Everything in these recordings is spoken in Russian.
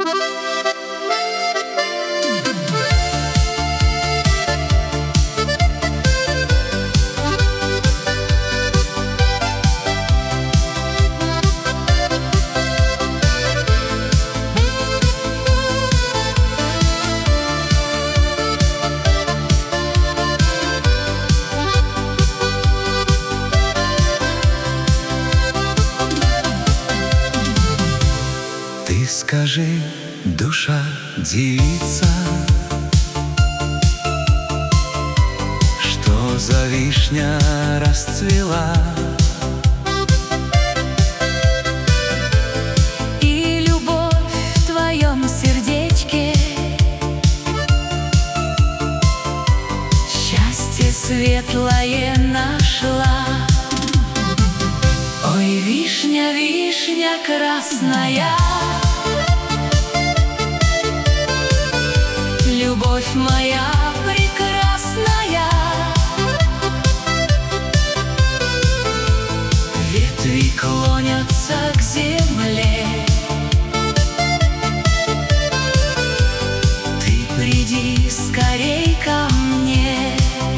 Ты скажи, душа девица, что за вишня расцвела, и любовь в твоем сердечке счастье светлое нашла. Ой, вишня, вишня красная, любовь моя прекрасная, ветви клонятся к земле. Ты приди скорей ко мне.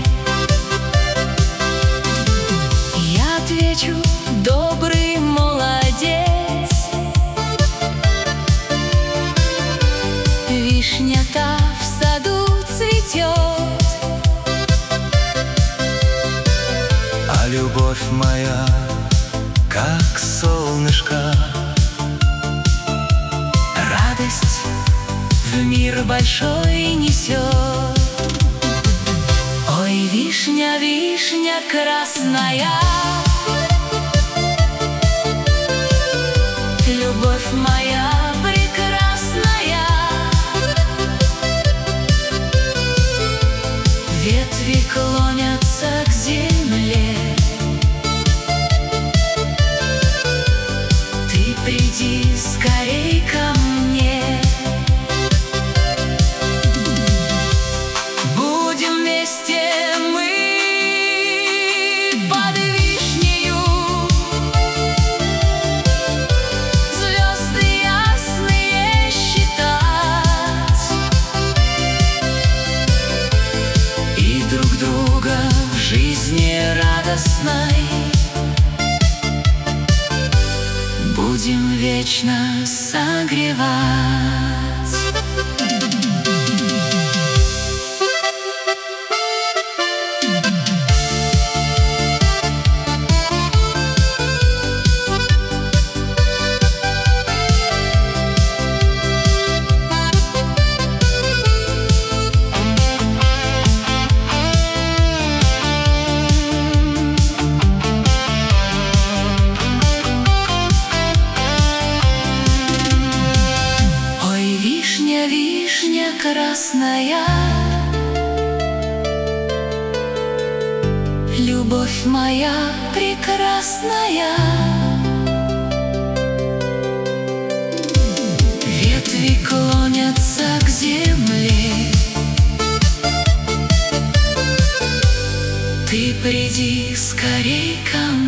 Я отвечу: добрый молодец, вишня-то в саду цветет, а любовь моя, как солнышко, радость в мир большой несет. Ой, вишня, вишня красная, любовь моя прекрасная, ветви клонятся к земле. Ты приди скорей ко мне. Будем вместе мы под вишнею, звезды ясные считать, и друг друга в жизни радостной будем вечно согревать. Вишня красная, любовь моя прекрасная, ветви клонятся к земле. Ты приди скорей ко мне.